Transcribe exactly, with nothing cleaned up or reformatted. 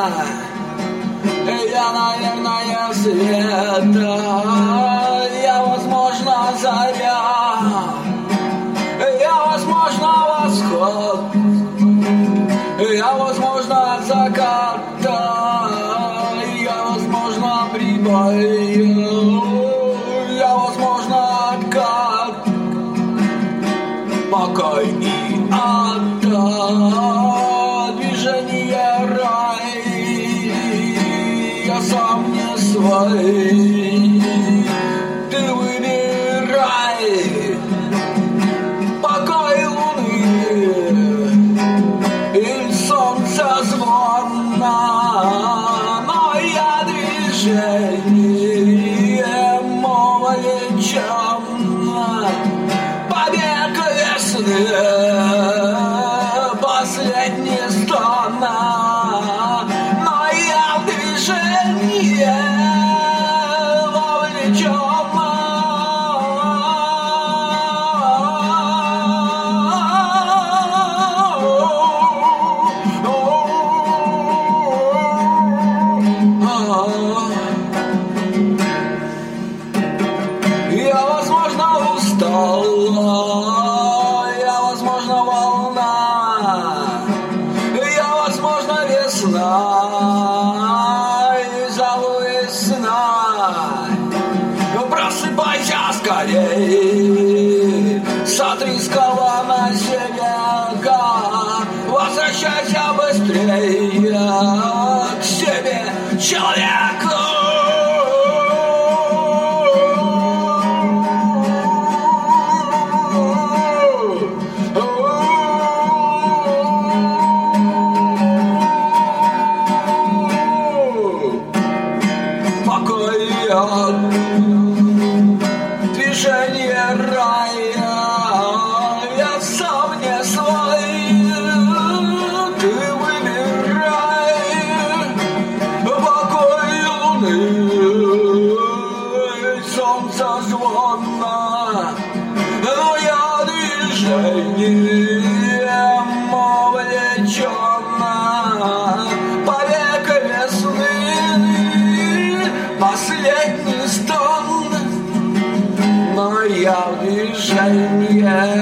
Я, наверное, света, я, возможно, заря, я, возможно, восход, я, возможно, заката, я, возможно, прибой, я, возможно, откат, покой и ада, движение рай, я сам не свой, ты выбирай, покой луны и солнца звона, но я движением увлечен, побег весны, последний стон, но я в движение вовлечен. Я, возможно, устал, я, возможно, волна, я, возможно, весна, и зову весна. Просыпайся скорей, сотри с колонна снега, возвращайся быстрее к себе, человеку. Движение рая, я сам не свой, ты выбирай, покой луны, солнца звона, но я движением увлечен, повек весны, последний стон, но я в движении